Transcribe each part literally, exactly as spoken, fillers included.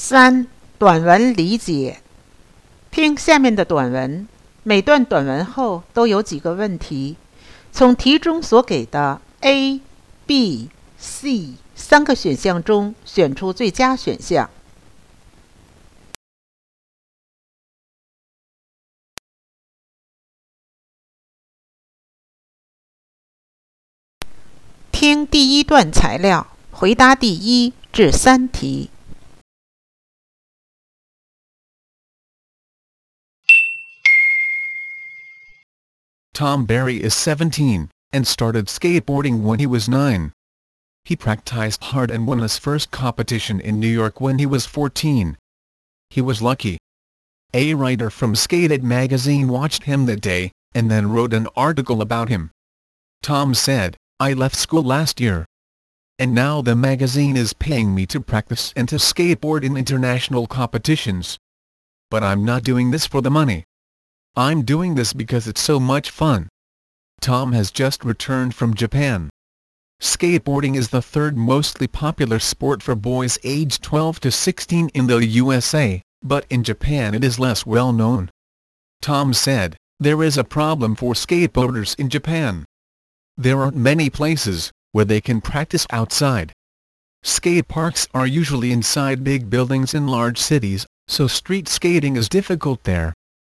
三、短文理解。听下面的短文，每段短文后都有几个问题，从题中所给的 A、B、C 三个选项中选出最佳选项。听第一段材料，回答第一至三题。 Tom Barry is seventeen, and started skateboarding when he was nine. He practiced hard and won his first competition in New York when he was fourteen. He was lucky. A writer from Skated magazine watched him that day, and then wrote an article about him. Tom said, "I left school last year. And now the magazine is paying me to practice and to skateboard in international competitions. But I'm not doing this for the money. I'm doing this because it's so much fun." Tom has just returned from Japan. Skateboarding is the third mostly popular sport for boys aged twelve to sixteen in the U S A, but in Japan it is less well known. Tom said, "There is a problem for skateboarders in Japan. There aren't many places where they can practice outside. Skate parks are usually inside big buildings in large cities, so street skating is difficult there."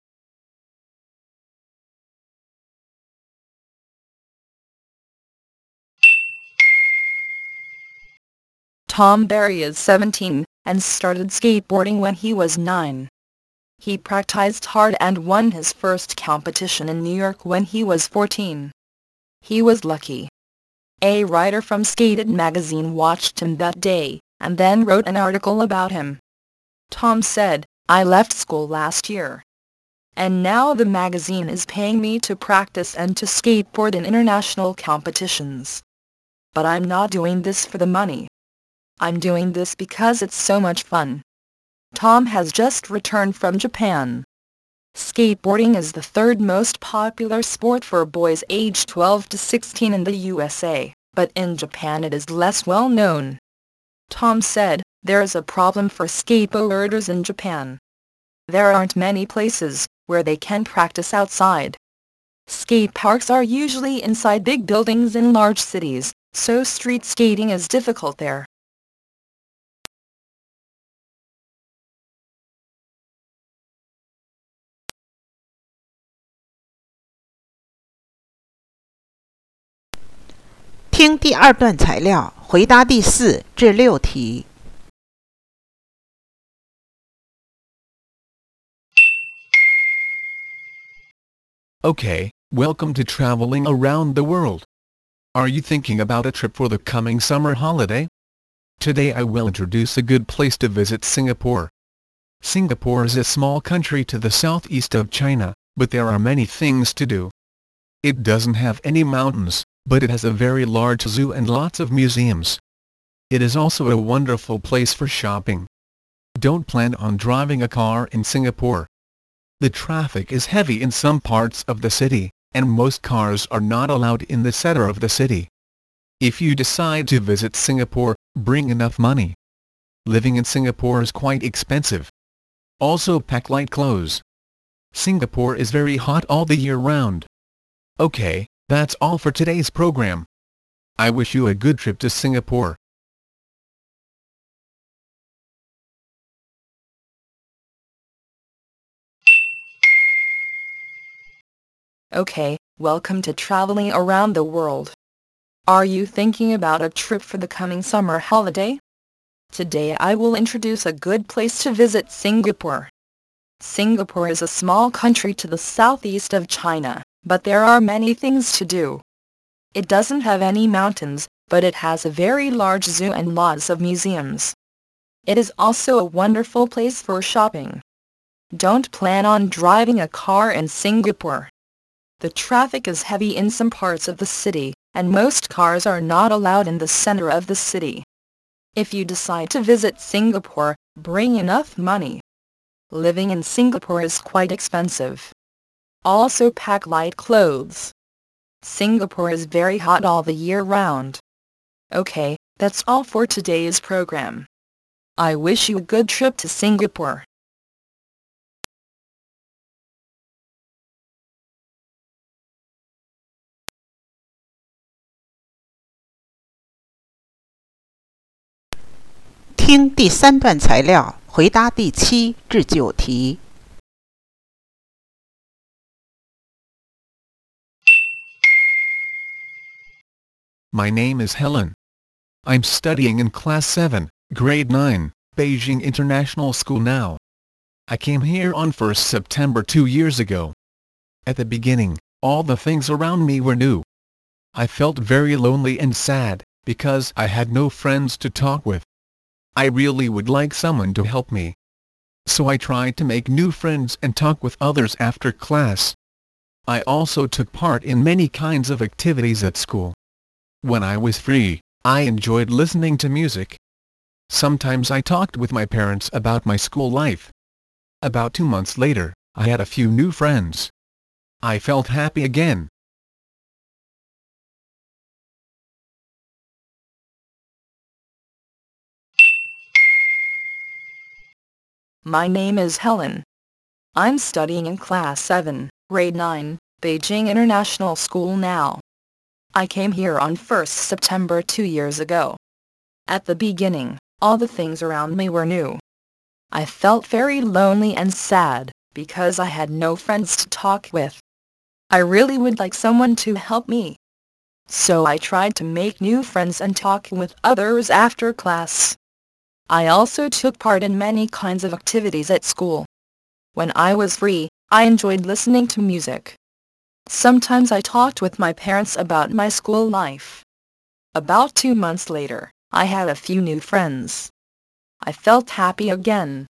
Tom Barry is seventeen, and started skateboarding when he was nine. He practiced hard and won his first competition in New York when he was fourteen. He was lucky. A writer from Skated magazine watched him that day, and then wrote an article about him. Tom said, "I left school last year. And now the magazine is paying me to practice and to skateboard in international competitions. But I'm not doing this for the money. I'm doing this because it's so much fun." Tom has just returned from Japan. Skateboarding is the third most popular sport for boys aged twelve to sixteen in the U S A, but in Japan it is less well known. Tom said, "There is a problem for skateboarders in Japan. There aren't many places where they can practice outside. Skate parks are usually inside big buildings in large cities, so street skating is difficult there." 听第二段材料，回答第四至六题。 Okay, welcome to Traveling Around the World. Are you thinking about a trip for the coming summer holiday? Today I will introduce a good place to visit: Singapore. Singapore is a small country to the southeast of China, but there are many things to do. It doesn't have any mountains, but it has a very large zoo and lots of museums. It is also a wonderful place for shopping. Don't plan on driving a car in Singapore. The traffic is heavy in some parts of the city, and most cars are not allowed in the center of the city. If you decide to visit Singapore, bring enough money. Living in Singapore is quite expensive. Also pack light clothes. Singapore is very hot all the year round. Okay, that's all for today's program. I wish you a good trip to Singapore. Okay, welcome to Traveling Around the World. Are you thinking about a trip for the coming summer holiday? Today I will introduce a good place to visit: Singapore. Singapore is a small country to the southeast of China, but there are many things to do. It doesn't have any mountains, but it has a very large zoo and lots of museums. It is also a wonderful place for shopping. Don't plan on driving a car in Singapore. The traffic is heavy in some parts of the city, and most cars are not allowed in the center of the city. If you decide to visit Singapore, bring enough money. Living in Singapore is quite expensive. Also pack light clothes. Singapore is very hot all the year round. Okay, that's all for today's program. I wish you a good trip to Singapore. 听第三段材料，回答第七至九题。 My name is Helen. I'm studying in class seven, grade nine, Beijing International School now. I came here on first September two years ago. At the beginning, all the things around me were new. I felt very lonely and sad, because I had no friends to talk with. I really would like someone to help me. So I tried to make new friends and talk with others after class. I also took part in many kinds of activities at school. When I was free, I enjoyed listening to music. Sometimes I talked with my parents about my school life. About two months later, I had a few new friends. I felt happy again. My name is Helen. I'm studying in class seven, grade nine, Beijing International School now. I came here on first September two years ago. At the beginning, all the things around me were new. I felt very lonely and sad, because I had no friends to talk with. I really would like someone to help me. So I tried to make new friends and talk with others after class. I also took part in many kinds of activities at school. When I was free, I enjoyed listening to music. Sometimes I talked with my parents about my school life. About two months later, I had a few new friends. I felt happy again.